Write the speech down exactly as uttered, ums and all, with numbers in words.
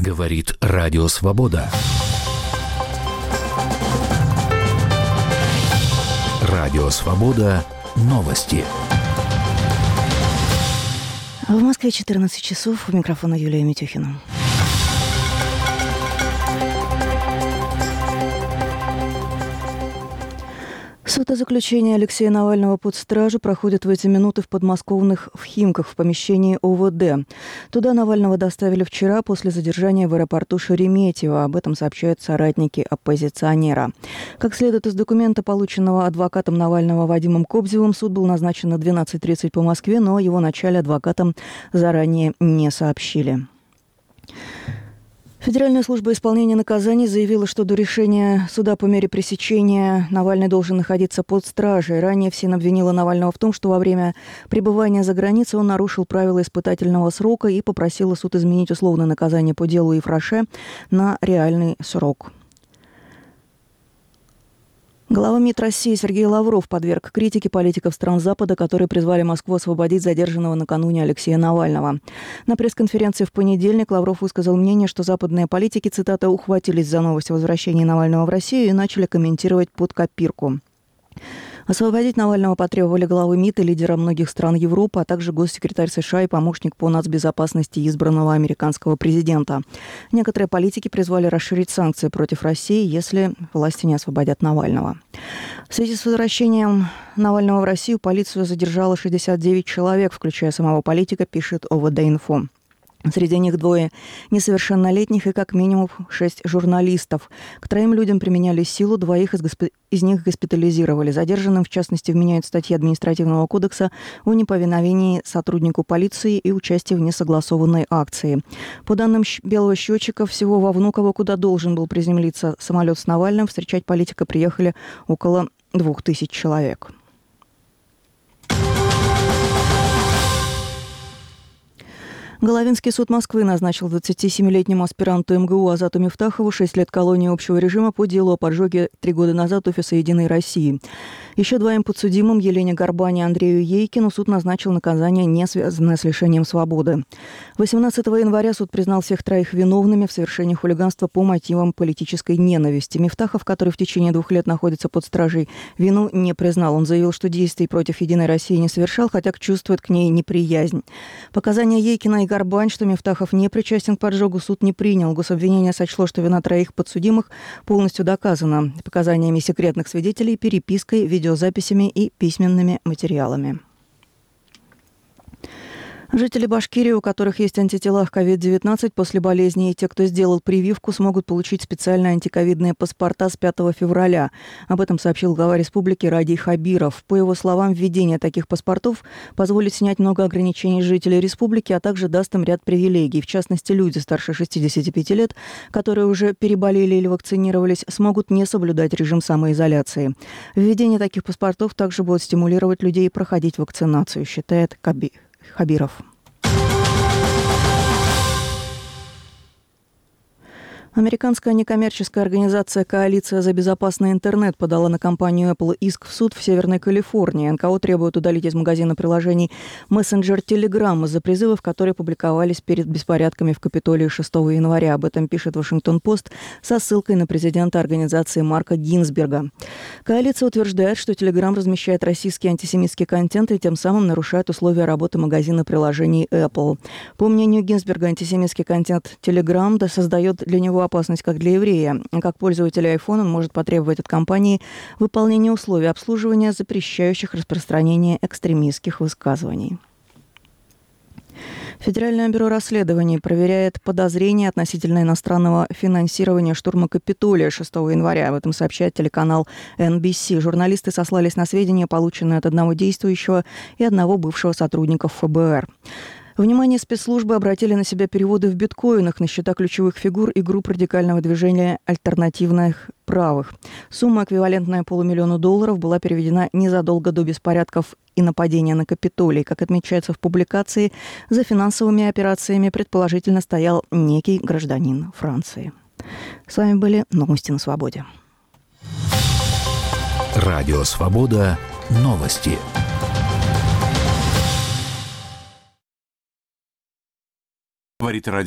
Говорит Радио Свобода. Радио Свобода. Новости. В Москве четырнадцать часов. У микрофона Юлия Митюхина. Суд о заключении Алексея Навального под стражу проходит в эти минуты в подмосковных в Химках в помещении о вэ дэ. Туда Навального доставили вчера после задержания в аэропорту Шереметьево. Об этом сообщают соратники оппозиционера. Как следует из документа, полученного адвокатом Навального Вадимом Кобзевым, суд был назначен на двенадцать тридцать по Москве, но о его начале адвокатам заранее не сообщили. Федеральная служба исполнения наказаний заявила, что до решения суда по мере пресечения Навальный должен находиться под стражей. Ранее ФСИН обвинила Навального в том, что во время пребывания за границей он нарушил правила испытательного срока и попросила суд изменить условное наказание по делу Ефраше на реальный срок. Глава МИД России Сергей Лавров подверг критике политиков стран Запада, которые призвали Москву освободить задержанного накануне Алексея Навального. На пресс-конференции в понедельник Лавров высказал мнение, что западные политики, цитата, «ухватились за новость о возвращении Навального в Россию и начали комментировать под копирку». Освободить Навального потребовали главы МИД и лидера многих стран Европы, а также госсекретарь США и помощник по нацбезопасности избранного американского президента. Некоторые политики призвали расширить санкции против России, если власти не освободят Навального. В связи с возвращением Навального в Россию полицию задержало шестьдесят девять человек, включая самого политика, пишет о вэ дэ-инфо. Среди них двое несовершеннолетних и как минимум шесть журналистов. К троим людям применяли силу, двоих из, госп... из них госпитализировали. Задержанным, в частности, вменяют статьи административного кодекса о неповиновении сотруднику полиции и участии в несогласованной акции. По данным белого счетчика, всего во Внуково, куда должен был приземлиться самолет с Навальным, встречать политика приехали около двух тысяч человек. Головинский суд Москвы назначил двадцатисемилетнему аспиранту эм гэ у Азату Мифтахову шесть лет колонии общего режима по делу о поджоге три года назад офиса «Единой России». Еще двоим подсудимым, Елене Горбани и Андрею Ейкину, суд назначил наказание, не связанное с лишением свободы. восемнадцатого января суд признал всех троих виновными в совершении хулиганства по мотивам политической ненависти. Мифтахов, который в течение двух лет находится под стражей, вину не признал. Он заявил, что действий против «Единой России» не совершал, хотя чувствует к ней неприязнь. Показания Ейкина и Горбань, что Мифтахов не причастен к поджогу, суд не принял. Гособвинение сочло, что вина троих подсудимых полностью доказана показаниями секретных свидетелей, перепиской, видеозаписями и письменными материалами. Жители Башкирии, у которых есть антитела к ковид девятнадцать после болезни, и те, кто сделал прививку, смогут получить специальные антиковидные паспорта с пятого февраля. Об этом сообщил глава республики Радий Хабиров. По его словам, введение таких паспортов позволит снять много ограничений жителей республики, а также даст им ряд привилегий. В частности, люди старше шестидесяти пяти лет, которые уже переболели или вакцинировались, смогут не соблюдать режим самоизоляции. Введение таких паспортов также будет стимулировать людей проходить вакцинацию, считает Каби. Хабиров. Американская некоммерческая организация «Коалиция за безопасный интернет» подала на компанию Apple иск в суд в Северной Калифорнии. эн ка о требует удалить из магазина приложений мессенджер Telegram из-за призывов, которые публиковались перед беспорядками в Капитолии шестого января. Об этом пишет Вашингтон-Пост со ссылкой на президента организации Марка Гинзберга. Коалиция утверждает, что Telegram размещает российский антисемитский контент и тем самым нарушает условия работы магазина приложений Apple. По мнению Гинзберга, антисемитский контент Telegram создает для него опасность как для еврея. Как пользователь iPhone он может потребовать от компании выполнения условий обслуживания, запрещающих распространение экстремистских высказываний. Федеральное бюро расследований проверяет подозрения относительно иностранного финансирования штурма Капитолия шестого января. Об этом сообщает телеканал эн би си. Журналисты сослались на сведения, полученные от одного действующего и одного бывшего сотрудника эф бэ эр. Внимание спецслужбы обратили на себя переводы в биткоинах на счета ключевых фигур и групп радикального движения альтернативных правых. Сумма, эквивалентная полумиллиону долларов, была переведена незадолго до беспорядков и нападения на Капитолий. Как отмечается в публикации, за финансовыми операциями предположительно стоял некий гражданин Франции. С вами были новости на Свободе. Радио Свобода. Новости. Говорит радио.